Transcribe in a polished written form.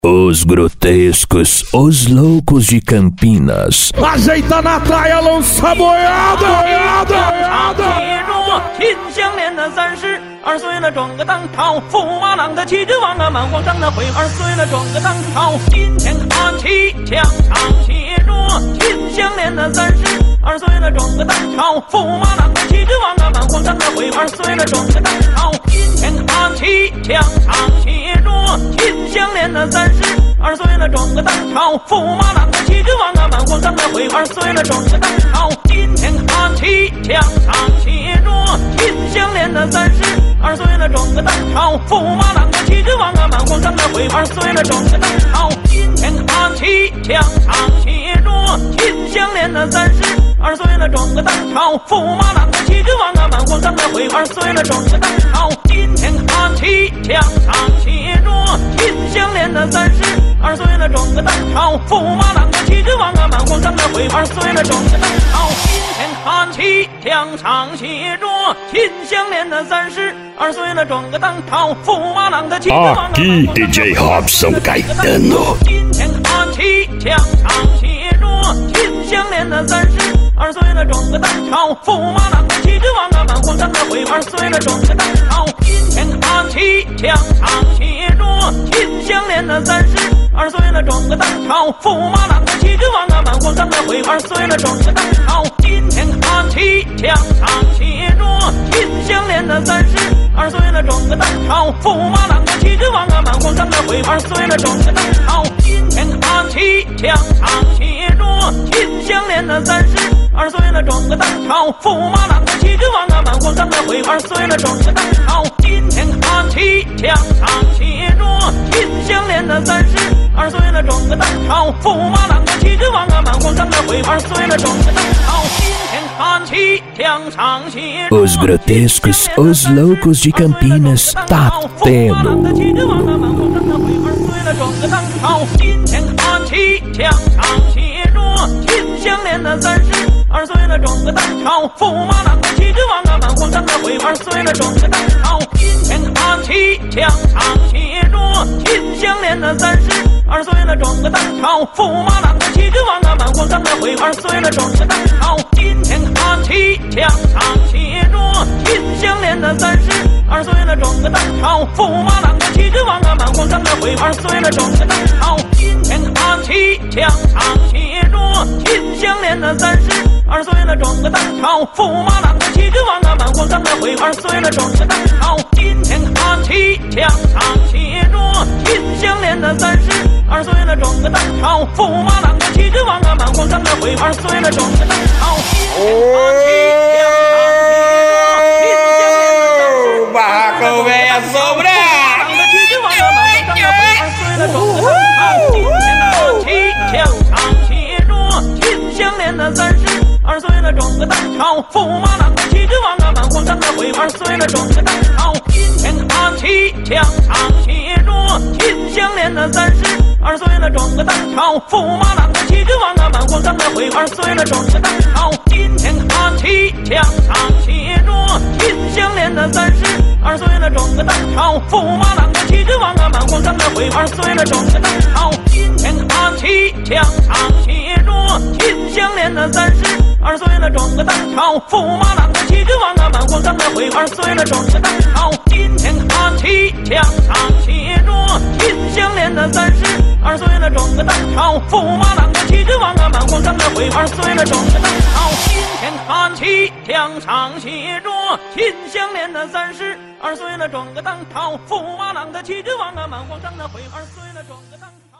Os grotescos, os loucos de Campinas. Ajeita na traia, lança boiada！ 秦香莲的32岁了，装个当朝，驸马郎的旗帜王啊，满皇上的徽2岁了，装个当朝。今天看齐墙上写着秦香莲的32岁了，装个当朝，驸马郎的旗帜王啊，满皇上的徽2岁了，装个当朝。今天看齐墙上写着秦香莲的32岁了，装个当朝，驸马郎的旗帜王啊，满皇上的徽2岁了，装个当朝。今天看齐墙上写着秦香莲的32岁了，装个当朝，驸马郎的旗帜王啊，满皇上的徽2岁了，装个当朝。今天看齐墙上写着秦香莲的32岁了，装个当朝，驸马郎的旗帜王啊，满皇上的徽2岁了，装个当朝。今天看齐墙上写着秦香莲的32岁了，装个当朝，驸马郎的旗帜王啊，满皇上的徽2岁了，装个当朝。今天看齐墙上写着秦香莲的32岁了，装个当朝，驸马郎的旗帜王啊。 Aqui DJ Robson Caetano。 今天看齐墙上写着秦香莲的32岁了，装个当朝，驸马郎的旗帜王啊，满皇上的徽2岁了，装个当朝。今天看齐墙上写着秦香莲的32岁了，装个当朝，驸马郎的旗帜王啊，满皇上的徽2岁了，装个当朝。今天看齐墙上写着秦香莲的32岁了，装个当朝，驸马郎的旗帜王啊，满皇上的徽2岁了，装个当朝。今天看齐墙上写着秦香莲的32岁了，装个当朝，驸马郎的旗帜王啊，满皇上的徽2岁了，装个当朝。今天看齐墙上写着秦香莲的32岁了，装个当朝，驸马郎的旗帜王啊，满皇上的徽2岁了，装个当朝。今天看齐墙上写着 Os grotescos, os loucos de Campinas, Tateno。 今天看齐墙上写着秦香莲的32岁了，装个当朝，驸马郎的旗帜王啊，满皇上的徽2岁了，装个当朝。今天看齐墙上写着秦香莲的32岁了，装个当朝，驸马郎的旗帜王啊，满皇上的徽2岁了，装个当朝。今天看齐墙上写着秦香莲的32岁了，装个当朝，驸马郎的旗帜王啊，满皇上的徽2岁了，装个当朝。今天看齐墙上写着秦香莲的32岁了，装个当朝，驸马郎的旗帜王啊，满皇上的徽2岁了，装个当朝。今天看齐墙上写着秦香莲的32岁了，装个当朝，驸马郎的旗帜王啊，满皇上的徽2岁了，装个当朝。今天看齐墙上写着秦香莲的 Barraco velha sombra！ 旗帜王啊，满皇上的徽2岁了，装个当朝。今天看齐墙上写着秦香莲的32岁了，装个当朝，驸马郎的旗帜王啊，满皇上的徽2岁了，装个当朝。今天看齐墙上写着秦香莲的32岁了，装个当朝，驸马郎的旗帜王啊，满皇上的徽2岁了，装个当朝。今天看齐墙上写着秦香莲的32岁了，装个当朝，驸马郎的旗帜王啊，满皇上的徽2岁了，装个当朝。今天看齐墙上写着秦香莲的32岁了，装个当朝，驸马郎的旗帜王啊，满皇上的徽2岁了，装个当朝。今天看齐墙上写着秦香莲的32岁了，装个当朝，驸马郎的旗帜王啊，满皇上的徽2岁了，装个当朝。今天看齐墙上写着秦香莲的32岁了，装个当朝，驸马郎的旗帜王啊，满皇上的徽2岁了，装个当朝。